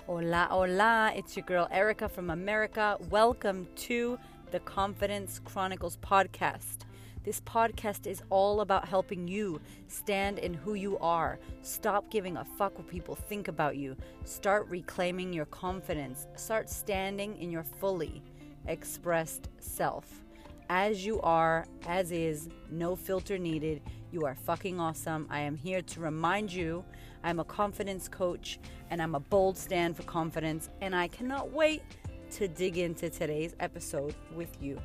Hola, hola, it's your girl Erica from America. Welcome to the Confidence Chronicles podcast. This podcast is all about helping you stand in who you are. Stop giving a fuck what people think about you. Start reclaiming your confidence. Start standing in your fully expressed self. As you are, as is, no filter needed. You are fucking awesome. I am here to remind you I'm a confidence coach and I'm a bold stand for confidence, and I cannot wait to dig into today's episode with you.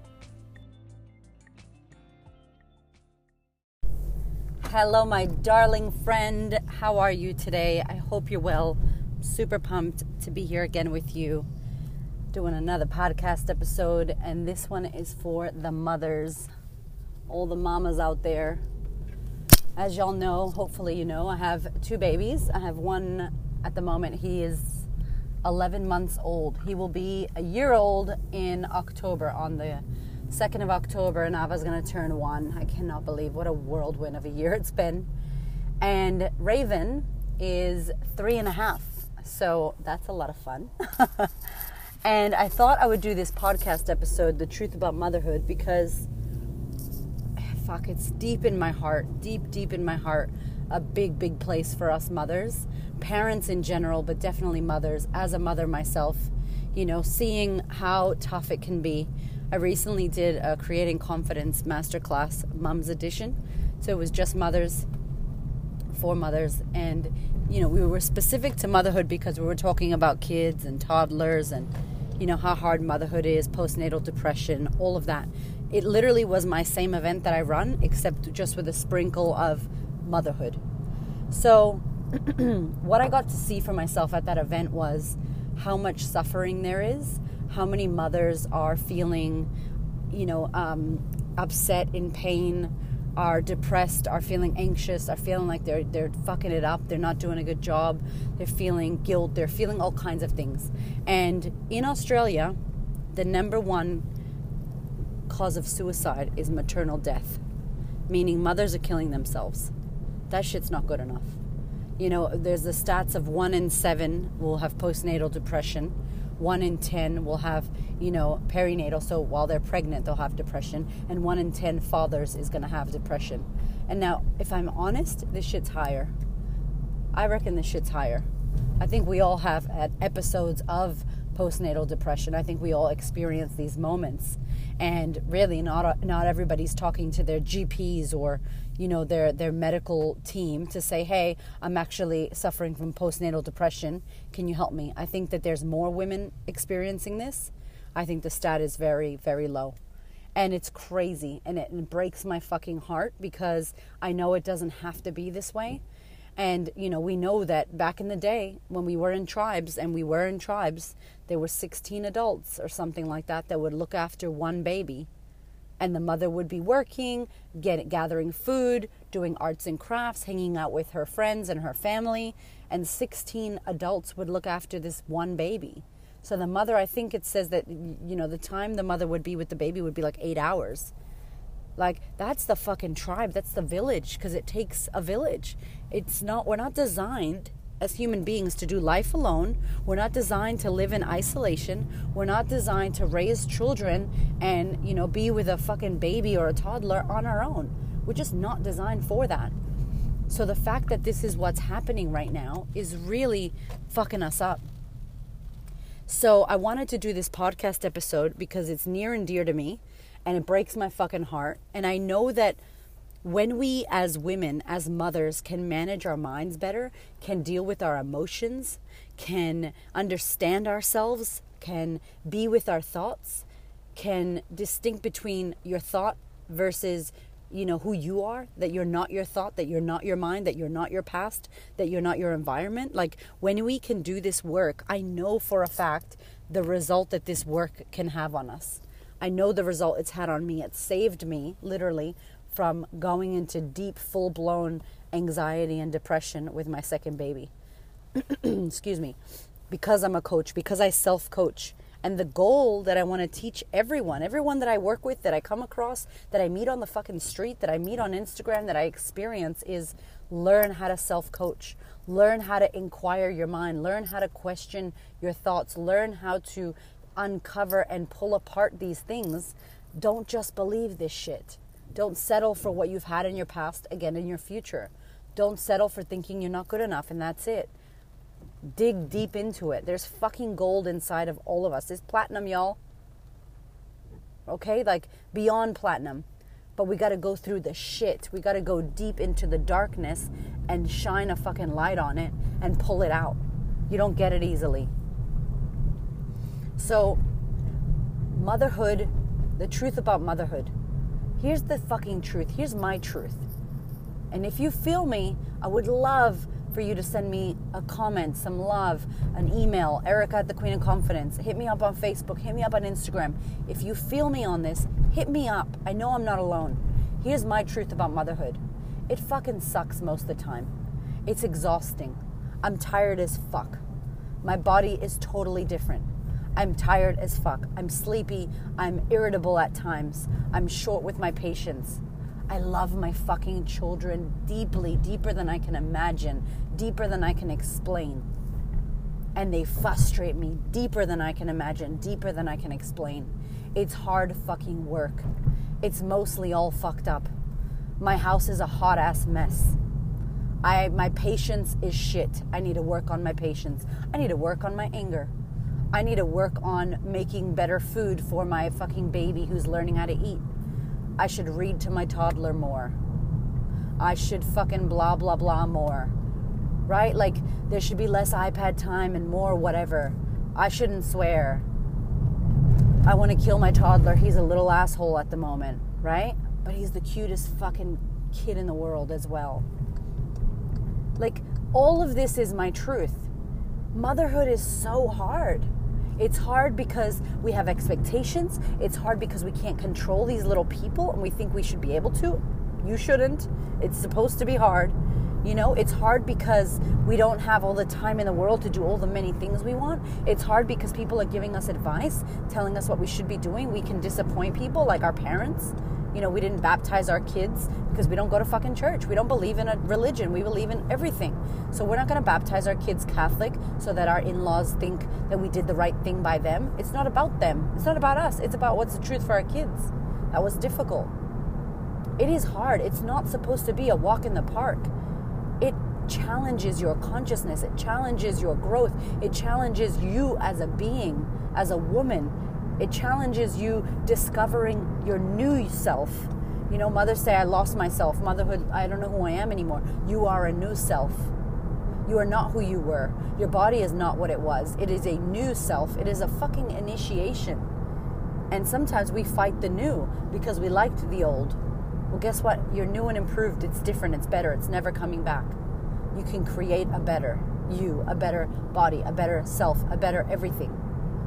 Hello, my darling friend. How are you today? I hope you're well. I'm super pumped to be here again with you, doing another podcast episode, and this one is for the mothers, all the mamas out there. As y'all know, hopefully you know, I have two babies. I have one at the moment. He is 11 months old. He will be a year old in October, on the 2nd of October, and Ava's going to turn 1. I cannot believe what a whirlwind of a year it's been. And Raven is 3.5, so that's a lot of fun. And I thought I would do this podcast episode, The Truth About Motherhood, because it's deep in my heart, deep in my heart, a big place for us mothers, parents in general, but definitely mothers. As a mother myself, you know, seeing how tough it can be. I recently did a Creating Confidence Masterclass, Mom's Edition. So it was just mothers, for mothers. And, you know, we were specific to motherhood because we were talking about kids and toddlers and, you know, how hard motherhood is, postnatal depression, all of that. It literally was my same event that I run, except just with a sprinkle of motherhood. So what I got to see for myself at that event was how much suffering there is, how many mothers are feeling, you know, upset, in pain, are depressed, are feeling anxious, are feeling like they're fucking it up, they're not doing a good job, they're feeling guilt, they're feeling all kinds of things. And in Australia, the number one cause of suicide is maternal death, meaning mothers are killing themselves. That shit's not good enough. You know, there's the stats of 1 in 7 will have postnatal depression, 1 in 10 will have, you know, perinatal, so while they're pregnant they'll have depression, and 1 in 10 fathers is going to have depression. And now, if I'm honest, this shit's higher. I reckon this shit's higher. I think we all have had episodes of postnatal depression. I think we all experience these moments, and really not everybody's talking to their GPs or, you know, their medical team to say, hey, I'm actually suffering from postnatal depression, can you help me? I think that there's more women experiencing this. I think the stat is very, very low, and it's crazy, and it breaks my fucking heart because I know it doesn't have to be this way. And, you know, we know that back in the day when we were in tribes, there were 16 adults or something like that would look after one baby. And the mother would be working, gathering food, doing arts and crafts, hanging out with her friends and her family. And 16 adults would look after this one baby. So the mother, I think it says that, you know, the time the mother would be with the baby would be like 8 hours. Like, that's the fucking tribe. That's the village, because it takes a village. We're not designed as human beings to do life alone. We're not designed to live in isolation. We're not designed to raise children and, you know, be with a fucking baby or a toddler on our own. We're just not designed for that. So the fact that this is what's happening right now is really fucking us up. So I wanted to do this podcast episode because it's near and dear to me. And it breaks my fucking heart. And I know that when we as women, as mothers, can manage our minds better, can deal with our emotions, can understand ourselves, can be with our thoughts, can distinct between your thought versus, you know, who you are, that you're not your thought, that you're not your mind, that you're not your past, that you're not your environment. Like, when we can do this work, I know for a fact the result that this work can have on us. I know the result it's had on me. It saved me, literally, from going into deep, full-blown anxiety and depression with my second baby. Excuse me. Because I'm a coach, because I self-coach. And the goal that I want to teach everyone that I work with, that I come across, that I meet on the fucking street, that I meet on Instagram, that I experience is Learn how to self-coach. Learn how to inquire your mind. Learn how to question your thoughts. Learn how to uncover and pull apart these things. Don't just believe this shit. Don't settle for what you've had in your past again in your future. Don't settle for thinking you're not good enough and that's it. Dig deep into it. There's fucking gold inside of all of us. There's platinum, y'all. Okay? Like beyond platinum. But we got to go through the shit. We got to go deep into the darkness and shine a fucking light on it and pull it out. You don't get it easily. So, motherhood, the truth about motherhood. Here's the fucking truth. Here's my truth. And if you feel me, I would love for you to send me a comment, some love, an email, Erica at the Queen of Confidence. Hit me up on Facebook. Hit me up on Instagram. If you feel me on this, hit me up. I know I'm not alone. Here's my truth about motherhood. It fucking sucks most of the time. It's exhausting. I'm tired as fuck. My body is totally different. I'm tired as fuck. I'm sleepy. I'm irritable at times. I'm short with my patience. I love my fucking children deeply, deeper than I can imagine, deeper than I can explain. And they frustrate me deeper than I can imagine, deeper than I can explain. It's hard fucking work. It's mostly all fucked up. My house is a hot ass mess. My patience is shit. I need to work on my patience. I need to work on my anger. I need to work on making better food for my fucking baby who's learning how to eat. I should read to my toddler more. I should fucking blah, blah, blah more. Right? Like, there should be less iPad time and more whatever. I shouldn't swear. I want to kill my toddler. He's a little asshole at the moment, right? But he's the cutest fucking kid in the world as well. Like, all of this is my truth. Motherhood is so hard. It's hard because we have expectations. It's hard because we can't control these little people and we think we should be able to. You shouldn't. It's supposed to be hard. You know, it's hard because we don't have all the time in the world to do all the many things we want. It's hard because people are giving us advice, telling us what we should be doing. We can disappoint people like our parents. You know, we didn't baptize our kids because we don't go to fucking church. We don't believe in a religion. We believe in everything. So we're not going to baptize our kids Catholic so that our in-laws think that we did the right thing by them. It's not about them. It's not about us. It's about what's the truth for our kids. That was difficult. It is hard. It's not supposed to be a walk in the park. It challenges your consciousness. It challenges your growth. It challenges you as a being, as a woman. It challenges you discovering your new self. You know, mothers say, I lost myself. Motherhood, I don't know who I am anymore. You are a new self. You are not who you were. Your body is not what it was. It is a new self. It is a fucking initiation. And sometimes we fight the new because we liked the old. Well, guess what? You're new and improved. It's different. It's better. It's never coming back. You can create a better you, a better body, a better self, a better everything.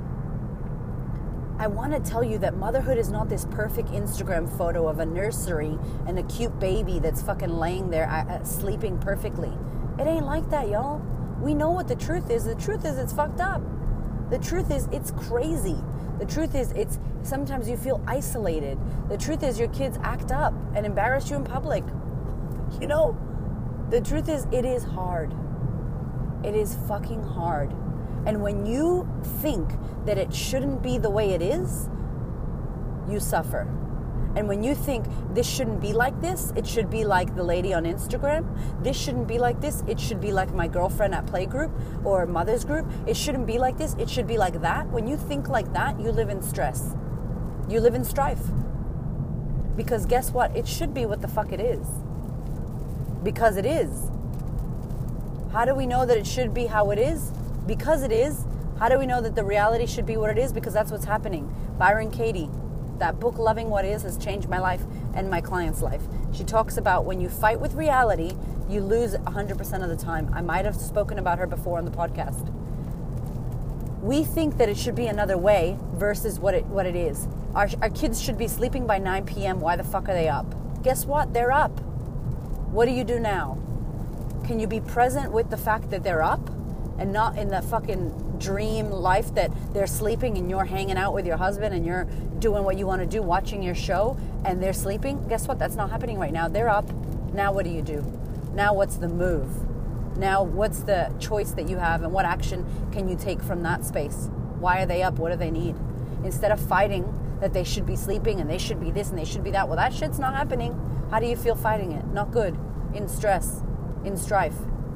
I want to tell you that motherhood is not this perfect Instagram photo of a nursery and a cute baby that's fucking laying there sleeping perfectly. It ain't like that, y'all. We know what the truth is. The truth is it's fucked up. The truth is it's crazy. The truth is it's sometimes you feel isolated. The truth is your kids act up and embarrass you in public. You know, the truth is it is hard. It is fucking hard. And when you think that it shouldn't be the way it is, you suffer. And when you think this shouldn't be like this, it should be like the lady on Instagram. This shouldn't be like this. It should be like my girlfriend at playgroup or mother's group. It shouldn't be like this. It should be like that. When you think like that, you live in stress. You live in strife. Because guess what? It should be what the fuck it is. Because it is. How do we know that it should be how it is? Because it is. How do we know that the reality should be what it is? Because that's what's happening. Byron Katie, that book, Loving What Is, has changed my life and my client's life. She talks about when you fight with reality, you lose 100% of the time. I might have spoken about her before on the podcast. We think that it should be another way versus what it is. Our kids should be sleeping by 9 p.m. Why the fuck are they up? Guess what? They're up. What do you do now? Can you be present with the fact that they're up? And not in the fucking dream life that they're sleeping and you're hanging out with your husband and you're doing what you want to do, watching your show, and they're sleeping. Guess what? That's not happening right now. They're up. Now what do? Now what's the move? Now what's the choice that you have, and what action can you take from that space? Why are they up? What do they need? Instead of fighting that they should be sleeping and they should be this and they should be that. Well, that shit's not happening. How do you feel fighting it? Not good. In stress, in strife.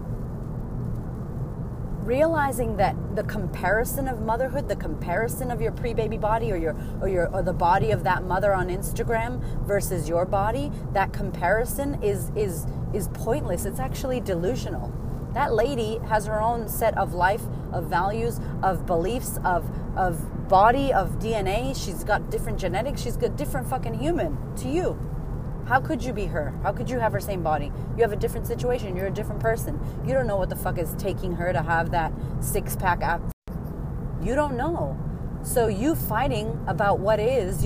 Realizing that the comparison of motherhood, the comparison of your pre-baby body or the body of that mother on Instagram versus your body, that comparison is pointless. It's actually delusional. That lady has her own set of life, of values, of beliefs, of body, of DNA. She's got different genetics. She's a different fucking human to you. How could you be her? How could you have her same body? You have a different situation. You're a different person. You don't know what the fuck is taking her to have that six-pack app. You don't know. So you fighting about what is,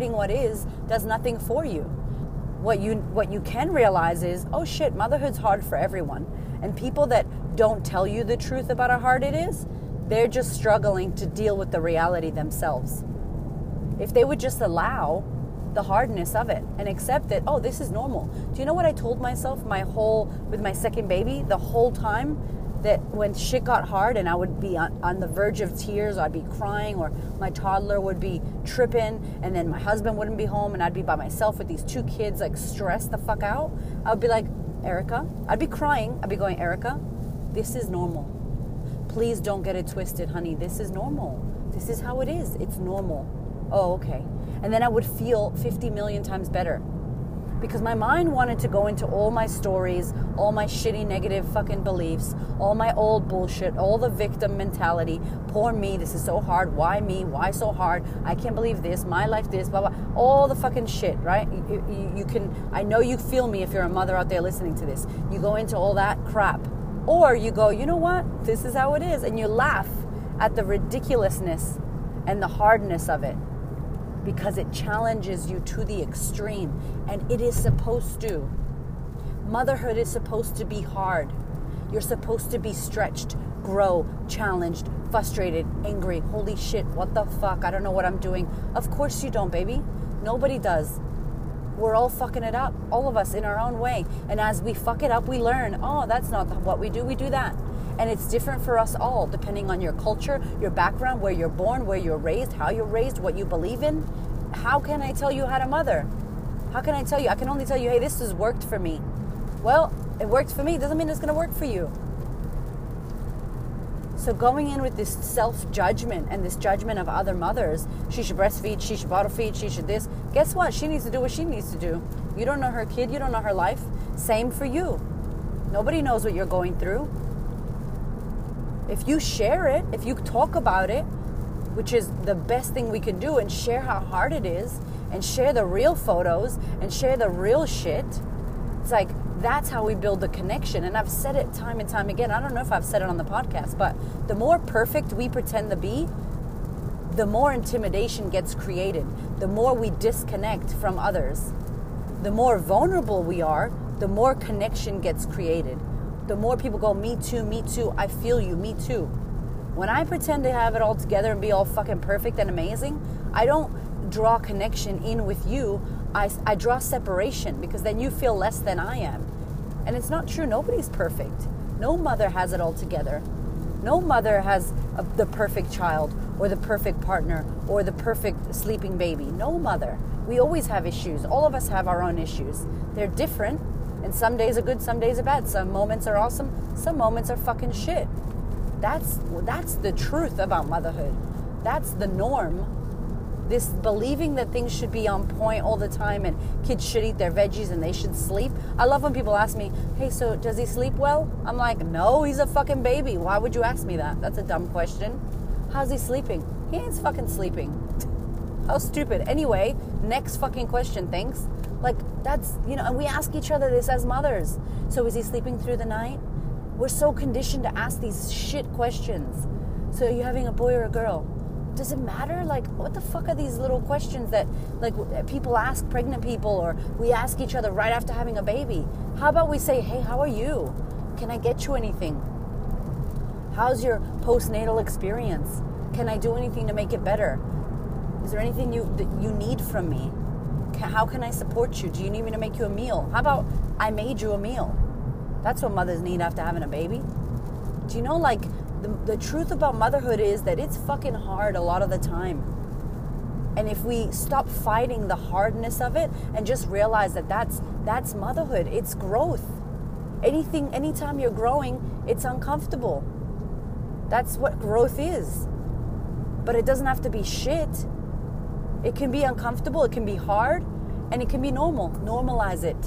does nothing for you. What you can realize is, oh shit, motherhood's hard for everyone. And people that don't tell you the truth about how hard it is, they're just struggling to deal with the reality themselves. If they would just allow the hardness of it and accept that, oh, this is normal. Do you know what I told myself with my second baby, the whole time? That when shit got hard and I would be on the verge of tears, I'd be crying, or my toddler would be tripping, and then my husband wouldn't be home and I'd be by myself with these two kids, like stressed the fuck out. I would be like, Erica, I'd be crying. I'd be going, Erica, this is normal. Please don't get it twisted, honey. This is normal. This is how it is. It's normal. Oh, okay. And then I would feel 50 million times better. Because my mind wanted to go into all my stories, all my shitty negative fucking beliefs, all my old bullshit, all the victim mentality. Poor me, this is so hard. Why me? Why so hard? I can't believe this. My life this, blah, blah. All the fucking shit, right? You can, I know you feel me if you're a mother out there listening to this. You go into all that crap. Or you go, you know what? This is how it is. And you laugh at the ridiculousness and the hardness of it. Because it challenges you to the extreme. And it is supposed to. Motherhood is supposed to be hard. You're supposed to be stretched, grow, challenged, frustrated, angry. Holy shit, what the fuck? I don't know what I'm doing. Of course you don't, baby. Nobody does. We're all fucking it up. All of us in our own way. And as we fuck it up, we learn, oh, that's not what we do. We do that. And it's different for us all, depending on your culture, your background, where you're born, where you're raised, how you're raised, what you believe in. How can I tell you how to mother? How can I tell you? I can only tell you, hey, this has worked for me. Well, it worked for me. Doesn't mean it's going to work for you. So going in with this self-judgment and this judgment of other mothers, she should breastfeed, she should bottle feed, she should this. Guess what? She needs to do what she needs to do. You don't know her kid. You don't know her life. Same for you. Nobody knows what you're going through. If you share it, if you talk about it, which is the best thing we can do, and share how hard it is, and share the real photos, and share the real shit, it's like, that's how we build the connection. And I've said it time and time again. I don't know if I've said it on the podcast, but the more perfect we pretend to be, the more intimidation gets created. The more we disconnect from others. The more vulnerable we are, the more connection gets created. The more people go, me too, I feel you, me too. When I pretend to have it all together and be all fucking perfect and amazing, I don't draw connection in with you. I draw separation, because then you feel less than I am. And it's not true. Nobody's perfect. No mother has it all together. No mother has the perfect child or the perfect partner or the perfect sleeping baby. No mother. We always have issues. All of us have our own issues. They're different. And some days are good, some days are bad. Some moments are awesome, some moments are fucking shit. That's the truth about motherhood. That's the norm. This believing that things should be on point all the time and kids should eat their veggies and they should sleep. I love when people ask me, hey, so does he sleep well? I'm like, no, he's a fucking baby. Why would you ask me that? That's a dumb question. How's he sleeping? He ain't fucking sleeping. How stupid. Anyway, next fucking question, thanks. Like, that's, and we ask each other this as mothers. So is he sleeping through the night? We're so conditioned to ask these shit questions. So are you having a boy or a girl? Does it matter? Like, what the fuck are these little questions that, like, people ask pregnant people, or we ask each other right after having a baby? How about we say, hey, how are you? Can I get you anything? How's your postnatal experience? Can I do anything to make it better? Is there anything that you need from me? How can I support you? Do you need me to make you a meal? How about I made you a meal? That's what mothers need after having a baby. Do you know, like, the truth about motherhood is that it's fucking hard a lot of the time. And if we stop fighting the hardness of it and just realize that that's motherhood, it's growth. Anytime you're growing, it's uncomfortable. That's what growth is. But it doesn't have to be shit. It can be uncomfortable, it can be hard, and it can be normal. Normalize it.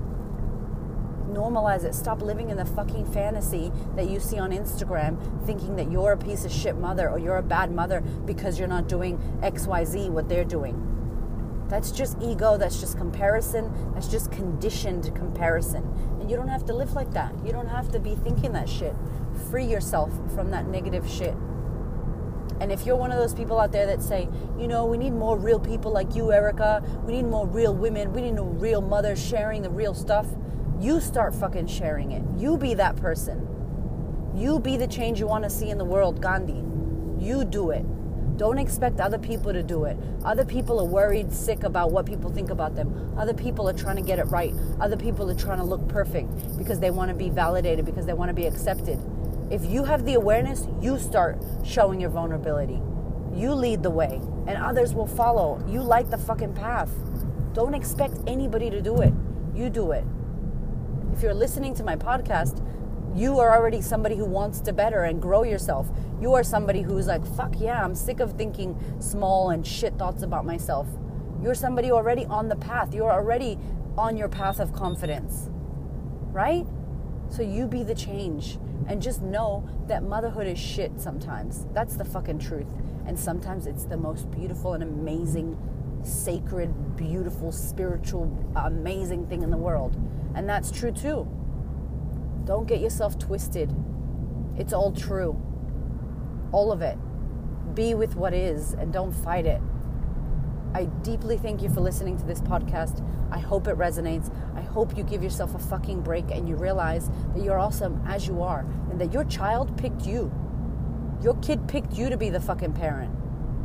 Normalize it. Stop living in the fucking fantasy that you see on Instagram, thinking that you're a piece of shit mother or you're a bad mother because you're not doing XYZ, what they're doing. That's just ego. That's just comparison. That's just conditioned comparison. And you don't have to live like that. You don't have to be thinking that shit. Free yourself from that negative shit. And if you're one of those people out there that say, you know, we need more real people like you, Erica. We need more real women. We need no real mothers sharing the real stuff. You start fucking sharing it. You be that person. You be the change you want to see in the world, Gandhi. You do it. Don't expect other people to do it. Other people are worried, sick about what people think about them. Other people are trying to get it right. Other people are trying to look perfect because they want to be validated, because they want to be accepted. If you have the awareness, you start showing your vulnerability. You lead the way, and others will follow. You light the fucking path. Don't expect anybody to do it. You do it. If you're listening to my podcast, you are already somebody who wants to better and grow yourself. You are somebody who's like, fuck yeah, I'm sick of thinking small and shit thoughts about myself. You're somebody already on the path. You're already on your path of confidence, right? So you be the change, and just know that motherhood is shit sometimes. That's the fucking truth. And sometimes it's the most beautiful and amazing, sacred, beautiful, spiritual, amazing thing in the world. And that's true too. Don't get yourself twisted. It's all true. All of it. Be with what is and don't fight it. I deeply thank you for listening to this podcast. I hope it resonates. I hope you give yourself a fucking break and you realize that you're awesome as you are and that your child picked you. Your kid picked you to be the fucking parent.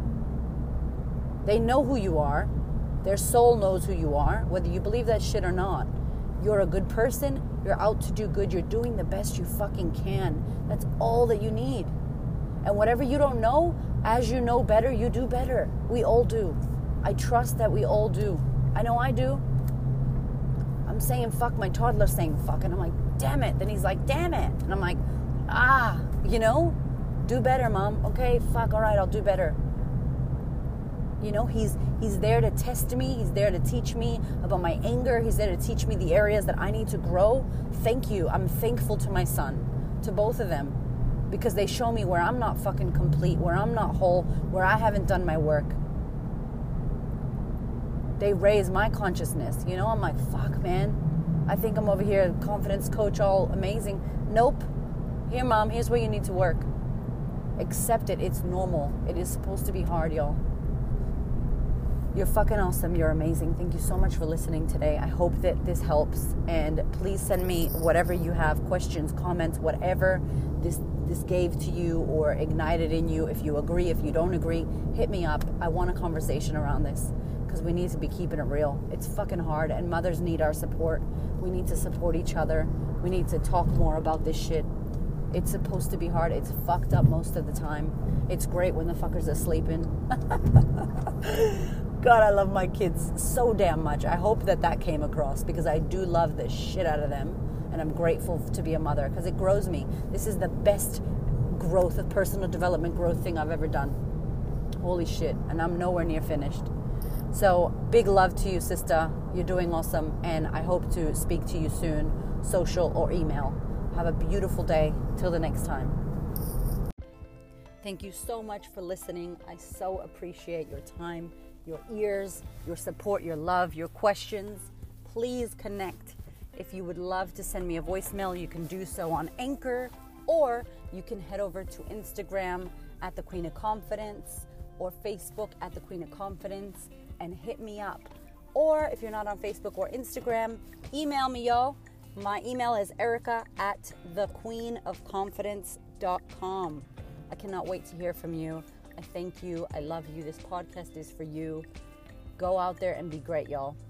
They know who you are. Their soul knows who you are, whether you believe that shit or not. You're a good person. You're out to do good. You're doing the best you fucking can. That's all that you need. And whatever you don't know, as you know better, you do better. We all do. I trust that we all do. I know I do. I'm saying fuck, my toddler's saying fuck, and I'm like, damn it. Then he's like, damn it. And I'm like, you know, do better, Mom. Okay, fuck, all right, I'll do better. You know, he's there to test me. He's there to teach me about my anger. He's there to teach me the areas that I need to grow. Thank you. I'm thankful to my son, to both of them, because they show me where I'm not fucking complete, where I'm not whole, where I haven't done my work. They raise my consciousness. You know, I'm like, fuck, man. I think I'm over here, confidence coach, all amazing. Nope. Here, Mom, here's where you need to work. Accept it. It's normal. It is supposed to be hard, y'all. You're fucking awesome. You're amazing. Thank you so much for listening today. I hope that this helps. And please send me whatever you have, questions, comments, whatever this gave to you or ignited in you. If you agree, if you don't agree, hit me up. I want a conversation around this because we need to be keeping it real. It's fucking hard, and mothers need our support. We need to support each other. We need to talk more about this shit. It's supposed to be hard. It's fucked up most of the time. It's great when the fuckers are sleeping. God, I love my kids so damn much. I hope that came across because I do love the shit out of them. And I'm grateful to be a mother because it grows me. This is the best growth, of personal development growth thing I've ever done. Holy shit. And I'm nowhere near finished. So big love to you, sister. You're doing awesome. And I hope to speak to you soon, social or email. Have a beautiful day. Till the next time. Thank you so much for listening. I so appreciate your time, your ears, your support, your love, your questions. Please connect. If you would love to send me a voicemail, you can do so on Anchor, or you can head over to Instagram at The Queen of Confidence or Facebook at The Queen of Confidence and hit me up. Or if you're not on Facebook or Instagram, email me, y'all. My email is erica@thequeenofconfidence.com. I cannot wait to hear from you. I thank you. I love you. This podcast is for you. Go out there and be great, y'all.